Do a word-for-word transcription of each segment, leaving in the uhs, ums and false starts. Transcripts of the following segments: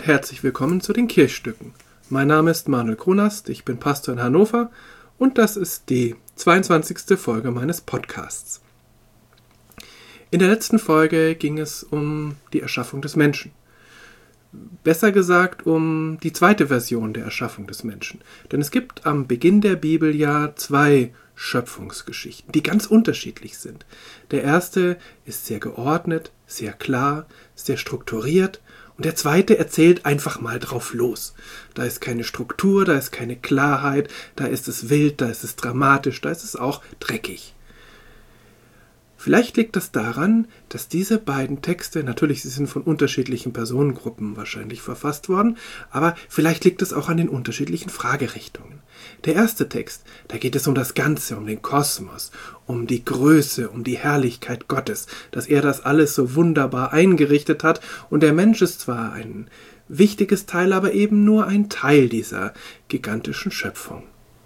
herzlich willkommen zu den Kirchstücken. Mein Name ist Manuel Kronast, ich bin Pastor in Hannover und das ist die zweiundzwanzigste Folge meines Podcasts. In der letzten Folge ging es um die Erschaffung des Menschen. Besser gesagt um die zweite Version der Erschaffung des Menschen. Denn es gibt am Beginn der Bibel ja zwei Schöpfungsgeschichten, die ganz unterschiedlich sind. Der erste ist sehr geordnet, sehr klar, sehr strukturiert und der zweite erzählt einfach mal drauf los. Da ist keine Struktur, da ist keine Klarheit, da ist es wild, da ist es dramatisch, da ist es auch dreckig. Vielleicht liegt das daran, dass diese beiden Texte, natürlich sie sind von unterschiedlichen Personengruppen wahrscheinlich verfasst worden, aber vielleicht liegt es auch an den unterschiedlichen Fragerichtungen. Der erste Text, da geht es um das Ganze, um den Kosmos, um die Größe, um die Herrlichkeit Gottes, dass er das alles so wunderbar eingerichtet hat und der Mensch ist zwar ein wichtiges Teil, aber eben nur ein Teil dieser gigantischen Schöpfung.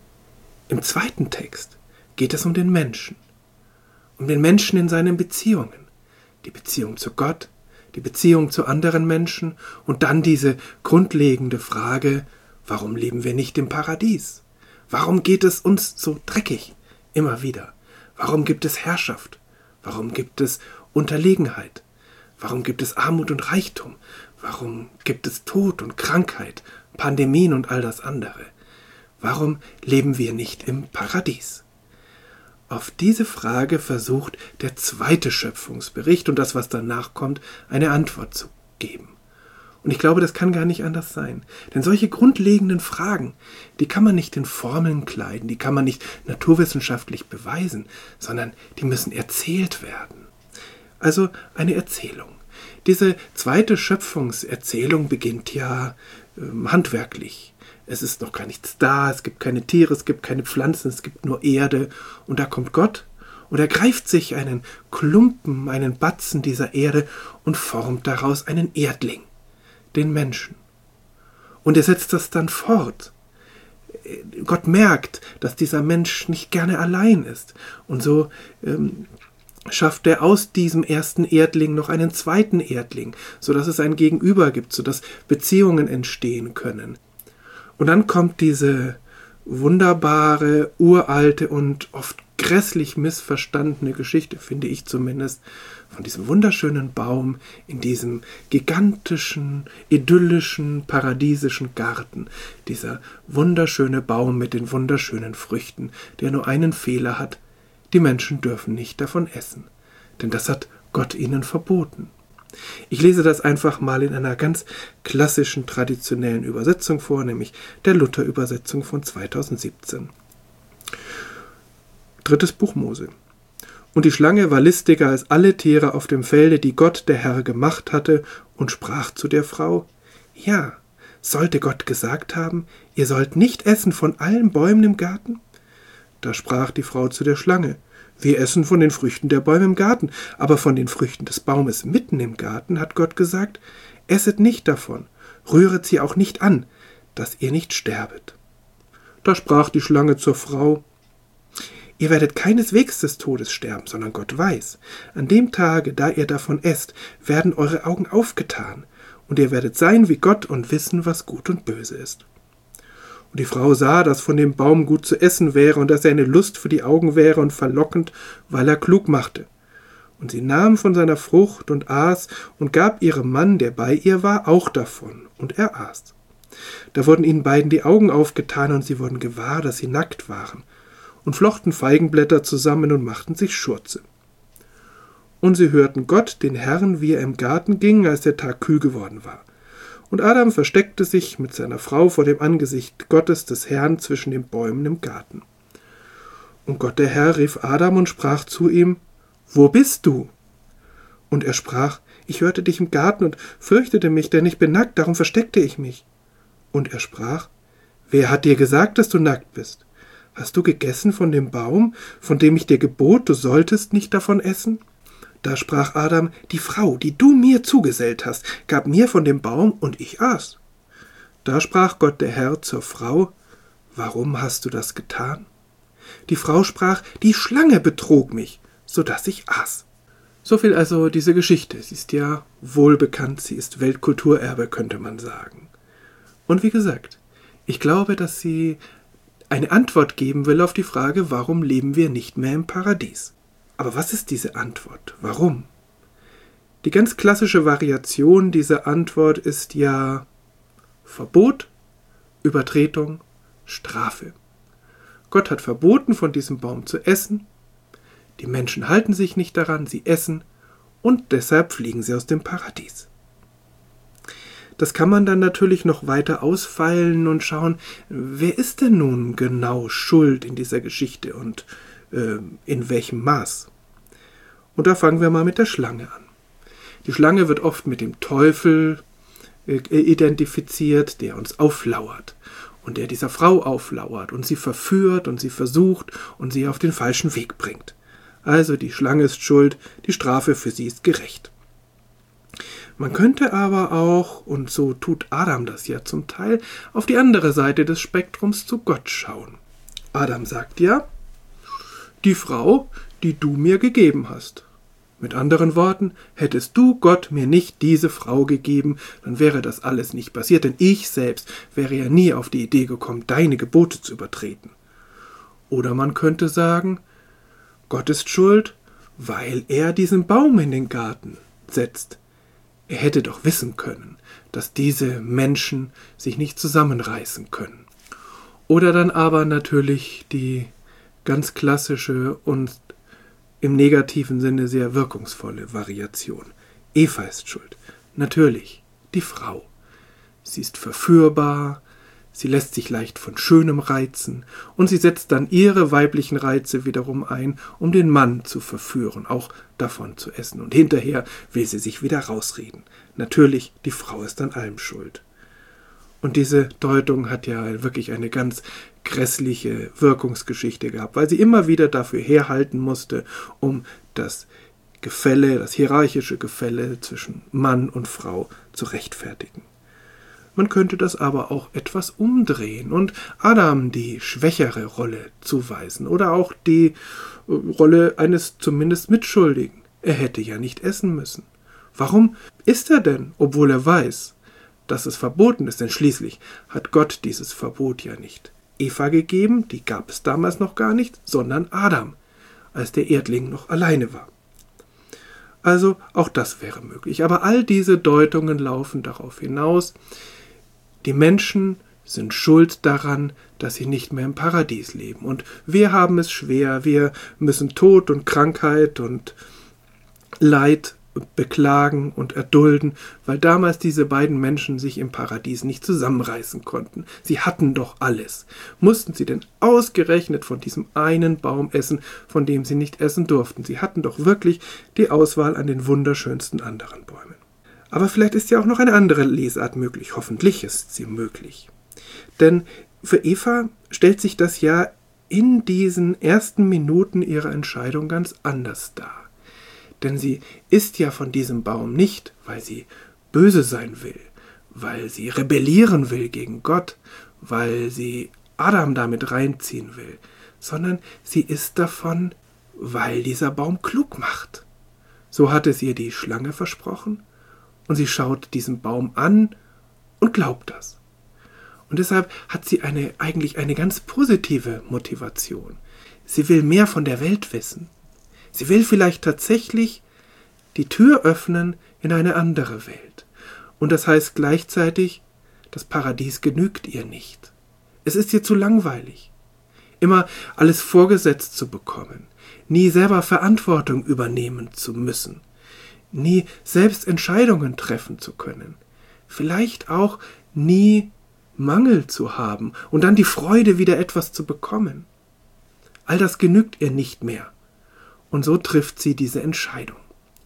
Im zweiten Text geht es um den Menschen. Um den Menschen in seinen Beziehungen, die Beziehung zu Gott, die Beziehung zu anderen Menschen und dann diese grundlegende Frage, warum leben wir nicht im Paradies? Warum geht es uns so dreckig immer wieder? Warum gibt es Herrschaft? Warum gibt es Unterlegenheit? Warum gibt es Armut und Reichtum? Warum gibt es Tod und Krankheit, Pandemien und all das andere? Warum leben wir nicht im Paradies? Auf diese Frage versucht der zweite Schöpfungsbericht und das, was danach kommt, eine Antwort zu geben. Und ich glaube, das kann gar nicht anders sein. Denn solche grundlegenden Fragen, die kann man nicht in Formeln kleiden, die kann man nicht naturwissenschaftlich beweisen, sondern die müssen erzählt werden. Also eine Erzählung. Diese zweite Schöpfungserzählung beginnt ja ähm, handwerklich. Es ist noch gar nichts da, es gibt keine Tiere, es gibt keine Pflanzen, es gibt nur Erde. Und da kommt Gott und er greift sich einen Klumpen, einen Batzen dieser Erde und formt daraus einen Erdling, den Menschen. Und er setzt das dann fort. Gott merkt, dass dieser Mensch nicht gerne allein ist. Und so ähm, schafft er aus diesem ersten Erdling noch einen zweiten Erdling, sodass es ein Gegenüber gibt, sodass Beziehungen entstehen können. Und dann kommt diese wunderbare, uralte und oft grässlich missverstandene Geschichte, finde ich zumindest, von diesem wunderschönen Baum in diesem gigantischen, idyllischen, paradiesischen Garten. Dieser wunderschöne Baum mit den wunderschönen Früchten, der nur einen Fehler hat: die Menschen dürfen nicht davon essen, denn das hat Gott ihnen verboten. Ich lese das einfach mal in einer ganz klassischen, traditionellen Übersetzung vor, nämlich der Luther-Übersetzung von zweitausendsiebzehn. Drittes Buch Mose. Und die Schlange war listiger als alle Tiere auf dem Felde, die Gott, der Herr, gemacht hatte, und sprach zu der Frau: Ja, sollte Gott gesagt haben, ihr sollt nicht essen von allen Bäumen im Garten? Da sprach die Frau zu der Schlange: Wir essen von den Früchten der Bäume im Garten, aber von den Früchten des Baumes mitten im Garten hat Gott gesagt: Esset nicht davon, rühret sie auch nicht an, dass ihr nicht sterbet. Da sprach die Schlange zur Frau: Ihr werdet keineswegs des Todes sterben, sondern Gott weiß, an dem Tage, da ihr davon esst, werden eure Augen aufgetan, und ihr werdet sein wie Gott und wissen, was gut und böse ist. Und die Frau sah, dass von dem Baum gut zu essen wäre und dass er eine Lust für die Augen wäre und verlockend, weil er klug machte. Und sie nahm von seiner Frucht und aß und gab ihrem Mann, der bei ihr war, auch davon, und er aß. Da wurden ihnen beiden die Augen aufgetan und sie wurden gewahr, dass sie nackt waren, und flochten Feigenblätter zusammen und machten sich Schurze. Und sie hörten Gott, den Herrn, wie er im Garten ging, als der Tag kühl geworden war. Und Adam versteckte sich mit seiner Frau vor dem Angesicht Gottes des Herrn zwischen den Bäumen im Garten. Und Gott der Herr rief Adam und sprach zu ihm: Wo bist du? Und er sprach: Ich hörte dich im Garten und fürchtete mich, denn ich bin nackt, darum versteckte ich mich. Und er sprach: Wer hat dir gesagt, dass du nackt bist? Hast du gegessen von dem Baum, von dem ich dir gebot, du solltest nicht davon essen? Da sprach Adam: Die Frau, die du mir zugesellt hast, gab mir von dem Baum, und ich aß. Da sprach Gott der Herr zur Frau: Warum hast du das getan? Die Frau sprach: Die Schlange betrog mich, so dass ich aß. So viel also diese Geschichte. Sie ist ja wohlbekannt, sie ist Weltkulturerbe, könnte man sagen. Und wie gesagt, ich glaube, dass sie eine Antwort geben will auf die Frage, warum leben wir nicht mehr im Paradies? Aber was ist diese Antwort? Warum? Die ganz klassische Variation dieser Antwort ist ja Verbot, Übertretung, Strafe. Gott hat verboten, von diesem Baum zu essen. Die Menschen halten sich nicht daran, sie essen und deshalb fliegen sie aus dem Paradies. Das kann man dann natürlich noch weiter ausfeilen und schauen, wer ist denn nun genau schuld in dieser Geschichte und äh, in welchem Maß. Und da fangen wir mal mit der Schlange an. Die Schlange wird oft mit dem Teufel äh, identifiziert, der uns auflauert und der dieser Frau auflauert und sie verführt und sie versucht und sie auf den falschen Weg bringt. Also die Schlange ist schuld, die Strafe für sie ist gerecht. Man könnte aber auch, und so tut Adam das ja zum Teil, auf die andere Seite des Spektrums zu Gott schauen. Adam sagt ja, die Frau, die du mir gegeben hast. Mit anderen Worten, hättest du, Gott, mir nicht diese Frau gegeben, dann wäre das alles nicht passiert, denn ich selbst wäre ja nie auf die Idee gekommen, deine Gebote zu übertreten. Oder man könnte sagen, Gott ist schuld, weil er diesen Baum in den Garten setzt. Er hätte doch wissen können, dass diese Menschen sich nicht zusammenreißen können. Oder dann aber natürlich die ganz klassische und im negativen Sinne sehr wirkungsvolle Variation. Eva ist schuld. Natürlich, die Frau. Sie ist verführbar, sie lässt sich leicht von Schönem reizen und sie setzt dann ihre weiblichen Reize wiederum ein, um den Mann zu verführen, auch davon zu essen. Und hinterher will sie sich wieder rausreden. Natürlich, die Frau ist an allem schuld. Und diese Deutung hat ja wirklich eine ganz grässliche Wirkungsgeschichte gehabt, weil sie immer wieder dafür herhalten musste, um das Gefälle, das hierarchische Gefälle zwischen Mann und Frau zu rechtfertigen. Man könnte das aber auch etwas umdrehen und Adam die schwächere Rolle zuweisen oder auch die Rolle eines zumindest Mitschuldigen. Er hätte ja nicht essen müssen. Warum isst er denn, obwohl er weiß, dass es verboten ist? Denn schließlich hat Gott dieses Verbot ja nicht Eva gegeben, die gab es damals noch gar nicht, sondern Adam, als der Erdling noch alleine war. Also auch das wäre möglich. Aber all diese Deutungen laufen darauf hinaus, die Menschen sind schuld daran, dass sie nicht mehr im Paradies leben. Und wir haben es schwer, wir müssen Tod und Krankheit und Leid beklagen und erdulden, weil damals diese beiden Menschen sich im Paradies nicht zusammenreißen konnten. Sie hatten doch alles. Mussten sie denn ausgerechnet von diesem einen Baum essen, von dem sie nicht essen durften? Sie hatten doch wirklich die Auswahl an den wunderschönsten anderen Bäumen. Aber vielleicht ist ja auch noch eine andere Lesart möglich. Hoffentlich ist sie möglich. Denn für Eva stellt sich das ja in diesen ersten Minuten ihrer Entscheidung ganz anders dar. Denn sie isst ja von diesem Baum nicht, weil sie böse sein will, weil sie rebellieren will gegen Gott, weil sie Adam damit reinziehen will, sondern sie isst davon, weil dieser Baum klug macht. So hat es ihr die Schlange versprochen und sie schaut diesen Baum an und glaubt das. Und deshalb hat sie eine, eigentlich eine ganz positive Motivation. Sie will mehr von der Welt wissen. Sie will vielleicht tatsächlich die Tür öffnen in eine andere Welt. Und das heißt gleichzeitig, das Paradies genügt ihr nicht. Es ist ihr zu langweilig, immer alles vorgesetzt zu bekommen, nie selber Verantwortung übernehmen zu müssen, nie selbst Entscheidungen treffen zu können, vielleicht auch nie Mangel zu haben und dann die Freude, wieder etwas zu bekommen. All das genügt ihr nicht mehr. Und so trifft sie diese Entscheidung.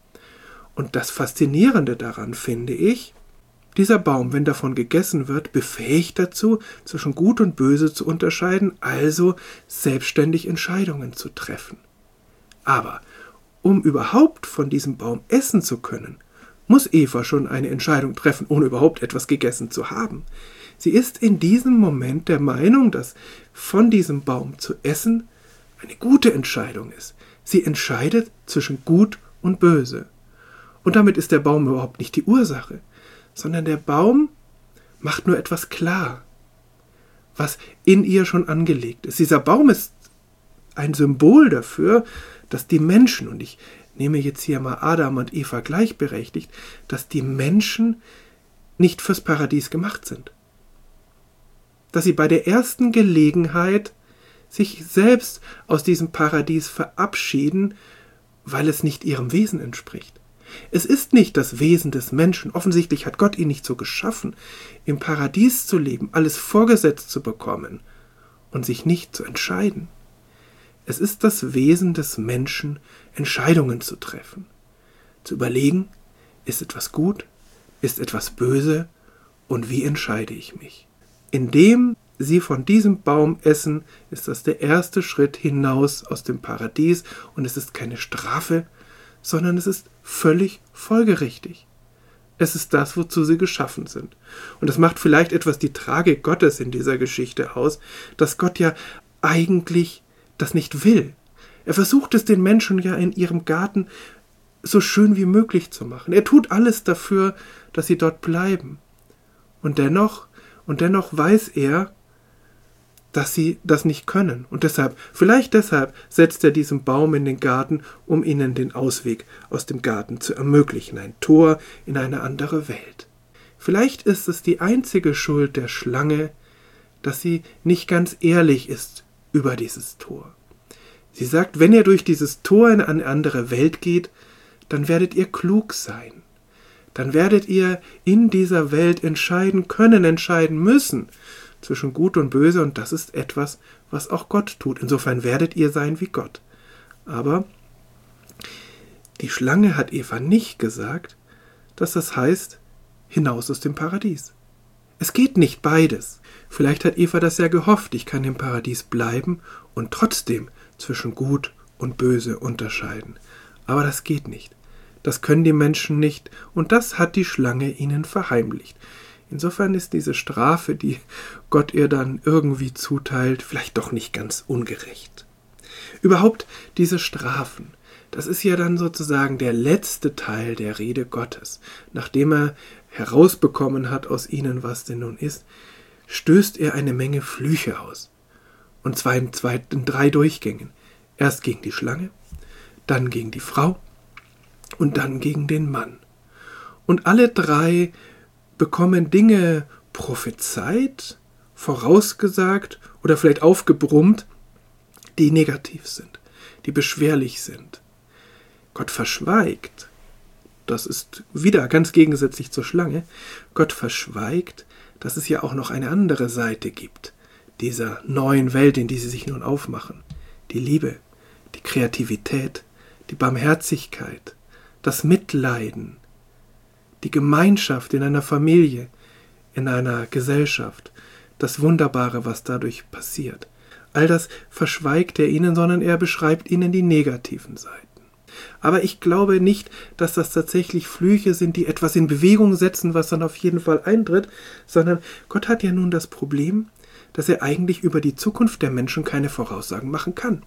Und das Faszinierende daran finde ich, dieser Baum, wenn davon gegessen wird, befähigt dazu, zwischen Gut und Böse zu unterscheiden, also selbstständig Entscheidungen zu treffen. Aber um überhaupt von diesem Baum essen zu können, muss Eva schon eine Entscheidung treffen, ohne überhaupt etwas gegessen zu haben. Sie ist in diesem Moment der Meinung, dass von diesem Baum zu essen eine gute Entscheidung ist. Sie entscheidet zwischen Gut und böse. Und damit ist der Baum überhaupt nicht die Ursache, sondern der Baum macht nur etwas klar, was in ihr schon angelegt ist. Dieser Baum ist ein Symbol dafür, dass die Menschen, und ich nehme jetzt hier mal Adam und Eva gleichberechtigt, dass die Menschen nicht fürs Paradies gemacht sind. Dass sie bei der ersten Gelegenheit sich selbst aus diesem Paradies verabschieden, weil es nicht ihrem Wesen entspricht. Es ist nicht das Wesen des Menschen, offensichtlich hat Gott ihn nicht so geschaffen, im Paradies zu leben, alles vorgesetzt zu bekommen und sich nicht zu entscheiden. Es ist das Wesen des Menschen, Entscheidungen zu treffen, zu überlegen, ist etwas gut, ist etwas böse und wie entscheide ich mich. Indem sie von diesem Baum essen, ist das der erste Schritt hinaus aus dem Paradies und es ist keine Strafe, sondern es ist völlig folgerichtig. Es ist das, wozu sie geschaffen sind. Und das macht vielleicht etwas die Tragik Gottes in dieser Geschichte aus, dass Gott ja eigentlich das nicht will. Er versucht es den Menschen ja in ihrem Garten so schön wie möglich zu machen. Er tut alles dafür, dass sie dort bleiben. Und dennoch, und dennoch weiß er, dass sie das nicht können. Und deshalb, vielleicht deshalb, setzt er diesen Baum in den Garten, um ihnen den Ausweg aus dem Garten zu ermöglichen. Ein Tor in eine andere Welt. Vielleicht ist es die einzige Schuld der Schlange, dass sie nicht ganz ehrlich ist über dieses Tor. Sie sagt, wenn ihr durch dieses Tor in eine andere Welt geht, dann werdet ihr klug sein. Dann werdet ihr in dieser Welt entscheiden können, entscheiden müssen zwischen Gut und Böse, und das ist etwas, was auch Gott tut. Insofern werdet ihr sein wie Gott. Aber die Schlange hat Eva nicht gesagt, dass das heißt, hinaus aus dem Paradies. Es geht nicht beides. Vielleicht hat Eva das ja gehofft, ich kann im Paradies bleiben und trotzdem zwischen Gut und Böse unterscheiden. Aber das geht nicht. Das können die Menschen nicht, und das hat die Schlange ihnen verheimlicht. Insofern ist diese Strafe, die Gott ihr dann irgendwie zuteilt, vielleicht doch nicht ganz ungerecht. Überhaupt diese Strafen, das ist ja dann sozusagen der letzte Teil der Rede Gottes. Nachdem er herausbekommen hat aus ihnen, was denn nun ist, stößt er eine Menge Flüche aus. Und zwar in, zwei, in drei Durchgängen. Erst gegen die Schlange, dann gegen die Frau und dann gegen den Mann. Und alle drei bekommen Dinge prophezeit, vorausgesagt oder vielleicht aufgebrummt, die negativ sind, die beschwerlich sind. Gott verschweigt, das ist wieder ganz gegensätzlich zur Schlange, Gott verschweigt, dass es ja auch noch eine andere Seite gibt, dieser neuen Welt, in die sie sich nun aufmachen. Die Liebe, die Kreativität, die Barmherzigkeit, das Mitleiden, die Gemeinschaft in einer Familie, in einer Gesellschaft, das Wunderbare, was dadurch passiert. All das verschweigt er ihnen, sondern er beschreibt ihnen die negativen Seiten. Aber ich glaube nicht, dass das tatsächlich Flüche sind, die etwas in Bewegung setzen, was dann auf jeden Fall eintritt, sondern Gott hat ja nun das Problem, dass er eigentlich über die Zukunft der Menschen keine Voraussagen machen kann.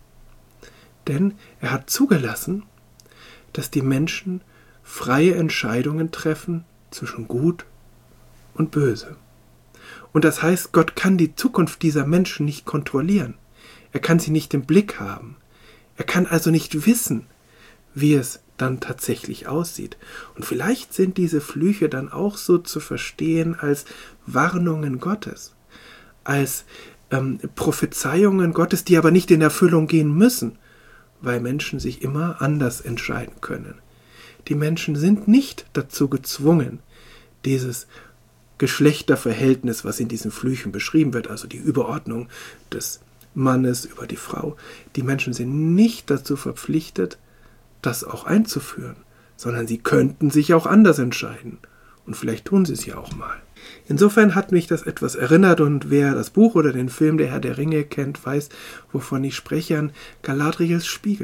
Denn er hat zugelassen, dass die Menschen freie Entscheidungen treffen zwischen Gut und Böse. Und das heißt, Gott kann die Zukunft dieser Menschen nicht kontrollieren. Er kann sie nicht im Blick haben. Er kann also nicht wissen, wie es dann tatsächlich aussieht. Und vielleicht sind diese Flüche dann auch so zu verstehen als Warnungen Gottes, als ähm, Prophezeiungen Gottes, die aber nicht in Erfüllung gehen müssen, weil Menschen sich immer anders entscheiden können. Die Menschen sind nicht dazu gezwungen, dieses Geschlechterverhältnis, was in diesen Flüchen beschrieben wird, also die Überordnung des Mannes über die Frau, die Menschen sind nicht dazu verpflichtet, das auch einzuführen, sondern sie könnten sich auch anders entscheiden. Und vielleicht tun sie es ja auch mal. Insofern hat mich das etwas erinnert, und wer das Buch oder den Film Der Herr der Ringe kennt, weiß, wovon ich spreche, an Galadriels Spiegel,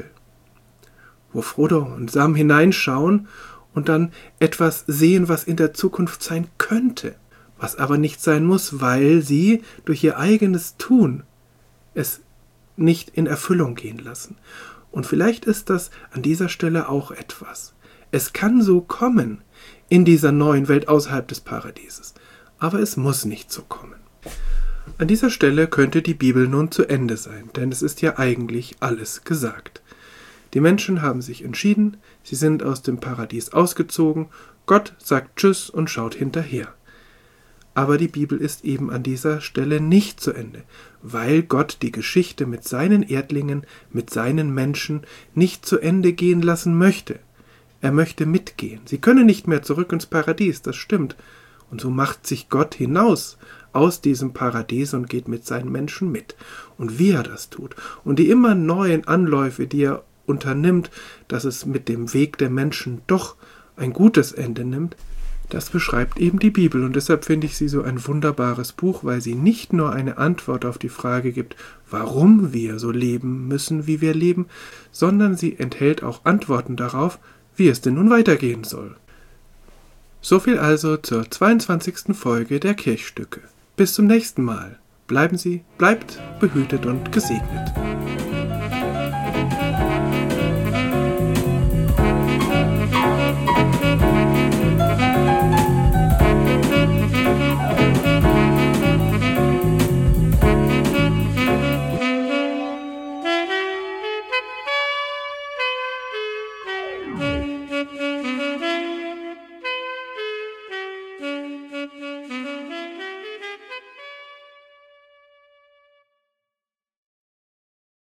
wo Frodo und Sam hineinschauen und dann etwas sehen, was in der Zukunft sein könnte, was aber nicht sein muss, weil sie durch ihr eigenes Tun es nicht in Erfüllung gehen lassen. Und vielleicht ist das an dieser Stelle auch etwas. Es kann so kommen in dieser neuen Welt außerhalb des Paradieses, aber es muss nicht so kommen. An dieser Stelle könnte die Bibel nun zu Ende sein, denn es ist ja eigentlich alles gesagt. Die Menschen haben sich entschieden, sie sind aus dem Paradies ausgezogen, Gott sagt Tschüss und schaut hinterher. Aber die Bibel ist eben an dieser Stelle nicht zu Ende, weil Gott die Geschichte mit seinen Erdlingen, mit seinen Menschen nicht zu Ende gehen lassen möchte. Er möchte mitgehen. Sie können nicht mehr zurück ins Paradies, das stimmt. Und so macht sich Gott hinaus aus diesem Paradies und geht mit seinen Menschen mit. Und wie er das tut und die immer neuen Anläufe, die er unternimmt, dass es mit dem Weg der Menschen doch ein gutes Ende nimmt, das beschreibt eben die Bibel. Und deshalb finde ich sie so ein wunderbares Buch, weil sie nicht nur eine Antwort auf die Frage gibt, warum wir so leben müssen, wie wir leben, sondern sie enthält auch Antworten darauf, wie es denn nun weitergehen soll. Soviel also zur zweiundzwanzigsten Folge der Kirchstücke. Bis zum nächsten Mal. Bleiben Sie, bleibt behütet und gesegnet.